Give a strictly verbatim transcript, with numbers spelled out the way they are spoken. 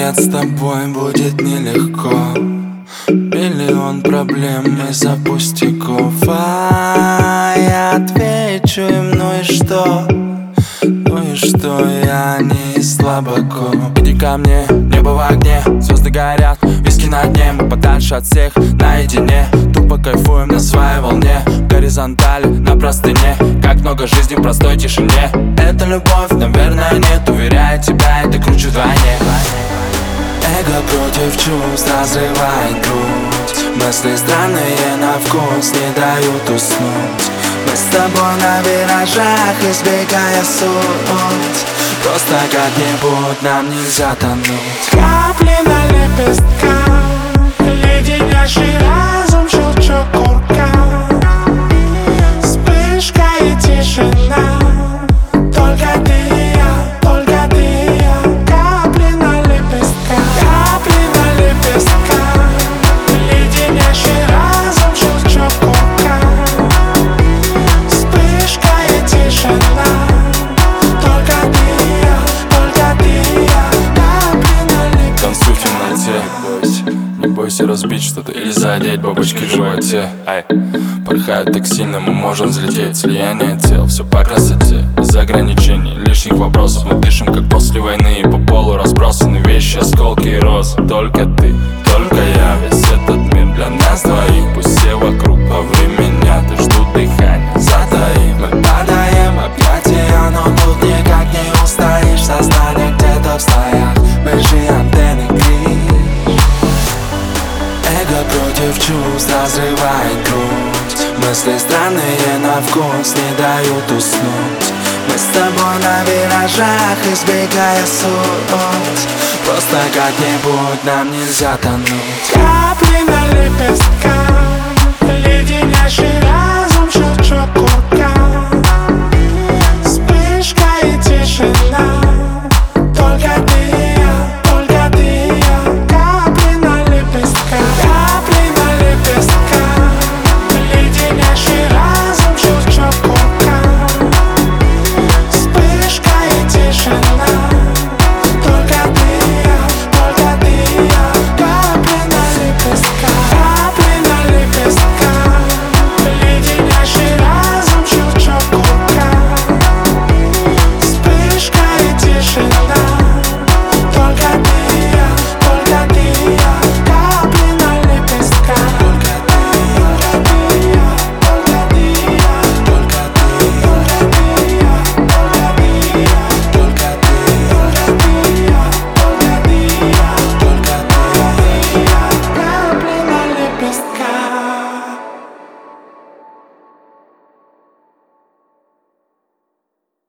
говорят, с тобой будет нелегко. Миллион проблем из-за пустяков. А я отвечу им: ну и что? Ну и что, я не слабако. Иди ко мне, небо в огне, звезды горят, виски на дне. Мы подальше от всех, наедине, тупо кайфуем на своей волне. Горизонталь на простыне, как много жизни в простой тишине. Это любовь, наверное, нет, уверяю тебя, это круче вдвойне. Эго против чувств разрывает грудь. Мысли странные на вкус не дают уснуть. Мы с тобой на виражах, избегая суть. Просто как-нибудь нам нельзя тонуть. Капли на лепестках, леденящий разум, щелчок курка. Вспышка и тишина, только ты и я, только ты и я. Капли на лепестках, капли на лепестках, леденящий разум, щелчок курка. Вспышка и тишина, только ты и я, только ты и я. Капли на лепестках. Танцуй в темноте, не бойся, не бойся разбить что-то или задеть бабочки в животе. Ай, порхают так сильно, мы можем взлететь. Слияние тел, все по красоте, без ограничений, лишних вопросов. Мы дышим, как после войны, и по полу разбросаны вещи, осколки и розы. Только ты, только я, весь этот мир для нас двоих. Пусть все вокруг во время меня, ты ждут дыхания, затаим. Мы падаем, объятия, но тут никак не устоишь. Сознание где-то в слоях, выжи антенны, крик. Эго против чувств разрывает грудь. Мысли странные на вкус не дают уснуть. Мы с тобой на виражах, избегая суть. Просто как-нибудь нам нельзя тонуть. Капли на лепестках, леденящий разум.